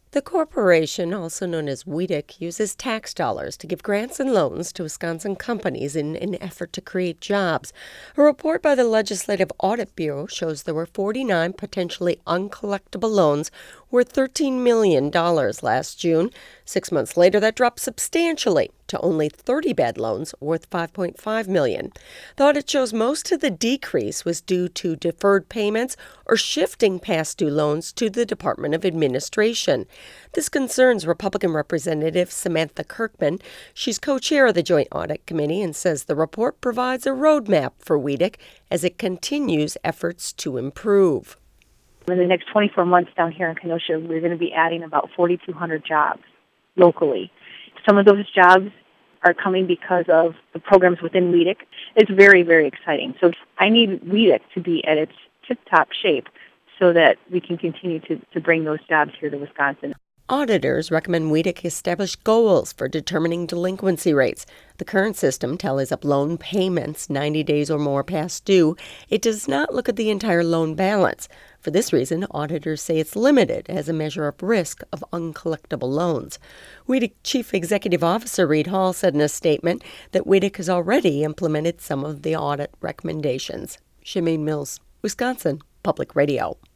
The corporation, also known as WEDC, uses tax dollars to give grants and loans to Wisconsin companies in an effort to create jobs. A report by the Legislative Audit Bureau shows there were 49 potentially uncollectible loans worth $13 million last June. 6 months later, that dropped substantially to only 30 bad loans worth $5.5 million. The audit shows most of the decrease was due to deferred payments or shifting past due loans to the Department of Administration. This concerns Republican Representative Samantha Kirkman. She's co-chair of the Joint Audit Committee and says the report provides a roadmap for WEDC as it continues efforts to improve. In the next 24 months down here in Kenosha, we're going to be adding about 4,200 jobs locally. Some of those jobs are coming because of the programs within WEDC. It's very, very exciting. So I need WEDC to be at its tip-top shape so that we can continue to bring those jobs here to Wisconsin. Auditors recommend WEDC establish goals for determining delinquency rates. The current system tallies up loan payments 90 days or more past due. It does not look at the entire loan balance. For this reason, auditors say it's limited as a measure of risk of uncollectible loans. WEDC Chief Executive Officer Reed Hall said in a statement that WEDC has already implemented some of the audit recommendations. Shemane Mills, Wisconsin Public Radio.